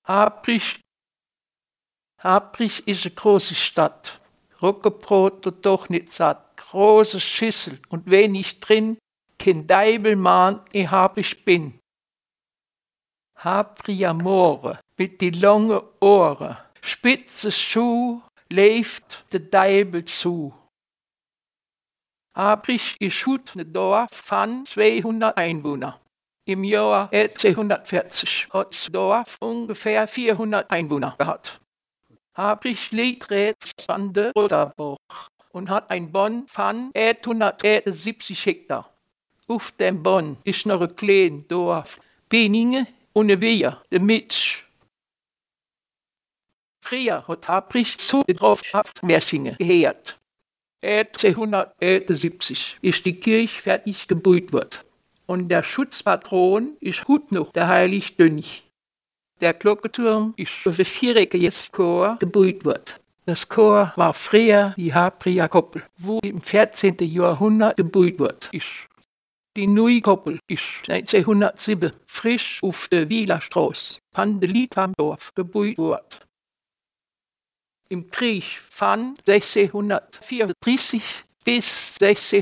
Habrich ist eine große Stadt. Roggebrot und doch nicht satt. Große Schüssel und wenig drin. Kein Deibelmann, ich Habrich bin. Habriamore mit die langen Ohren. Spitze Schuh läuft der Deibel zu. Habrich ist ein Dorf von 200 Einwohnern. Im Jahr 1840 hat das Dorf ungefähr 400 Einwohner gehabt. Habrich liegt rechts an der Roderbach und hat ein Bonn von 870 Hektar. Auf dem Bonn ist noch ein kleines Dorf, Beningen und ein Wehr, der Mitsch. Früher hat Habrich zu der Grafschaft Merchingen gehört. 1878 ist die Kirche fertig gebaut worden. Und der Schutzpatron ist heute noch der heilige Dönich. Der Glockenturm ist auf ein viereckiges Chor gebaut worden. Das Chor war früher die Habrier Koppel, wo im 14. Jahrhundert gebaut worden ist. Die neue Koppel ist 1907 frisch auf der Wielerstraße, Pandelithamdorf, gebaut worden. Im Krieg von 1634 bis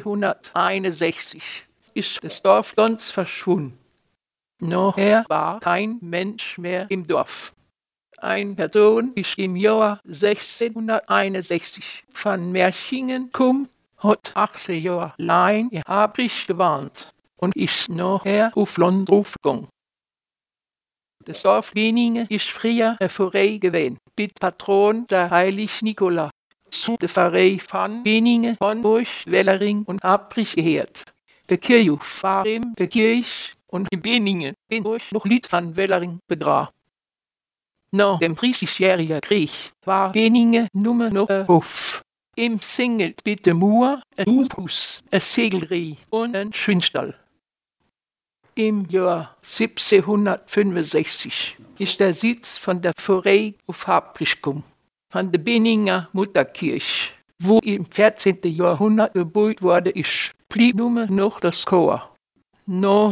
1661 ist das Dorf ganz verschwunden. Nachher war kein Mensch mehr im Dorf. Eine Person ist im Jahr 1661 von Merchingen gekommen, hat 18 Jahre lang in Habrich gewohnt und ist nachher auf Londruf gegangen. Das Dorf Beningen ist früher eine Pfarrei gewesen, mit Patron der heilige Nikola. Zu der Pfarrei von Beningen, Hornburg, Wellering und Habrich gehört. Der Kirchhof war in der Kirche und in Beningen in noch Lied von Wellering begraben. Nach dem 30-jährigen Krieg war Beningen nur noch ein Hof. Im Singelt mit dem Mauer, ein Haus, ein Segelreh und ein Schwindstall. Im Jahr 1765 ist der Sitz von der Pfarrei auf Habrich gekommen, von der Beninger Mutterkirche, wo im 14. Jahrhundert gebaut worden ist, blieb nur noch das Chor. Nach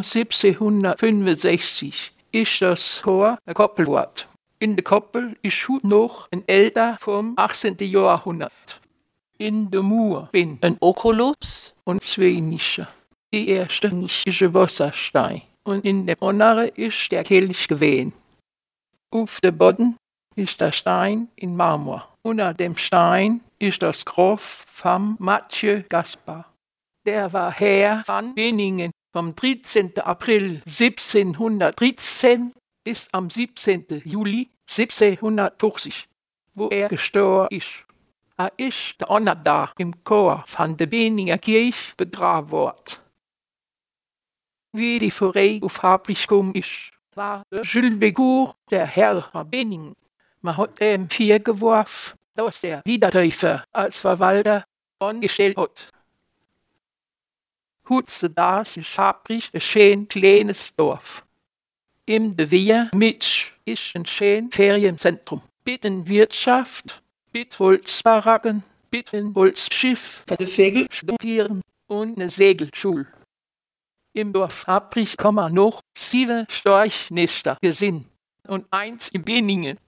1765 ist das Chor eine Koppel geworden. In der Koppel ist heute noch ein Älter vom 18. Jahrhundert. In der Mauer bin ein Oculus und zwei Nischen. Die erste Nische ist ein Wasserstein und in der anderen ist der Kelch gewesen. Auf dem Boden ist der Stein in Marmor. Unter dem Stein ist das Grab von Mathieu Gaspar. Der war Herr von Beningen vom 13. April 1713 bis am 17. Juli 1750, wo er gestorben ist. Er ist der Honor da im Chor von der Beninger Kirche begraben worden. Wie die Pfarrei auf Habrich gekommen ist, war der Jules Becourt der Herr von Beningen. Man hat ihm 4 geworfen, dass der Wiedertäufer als Verwalter angestellt hat. Heutzutage ist Habrich ein schön kleines Dorf. Im Wehr Mitsch ist ein schön Ferienzentrum. Mit einer Wirtschaft, mit Holzbaracken, mit einem Holzschiff für die Vögel studieren und eine Segelschule. Im Dorf Habrich kann man noch 7 Storchnester gesehen und 1 in Beningen.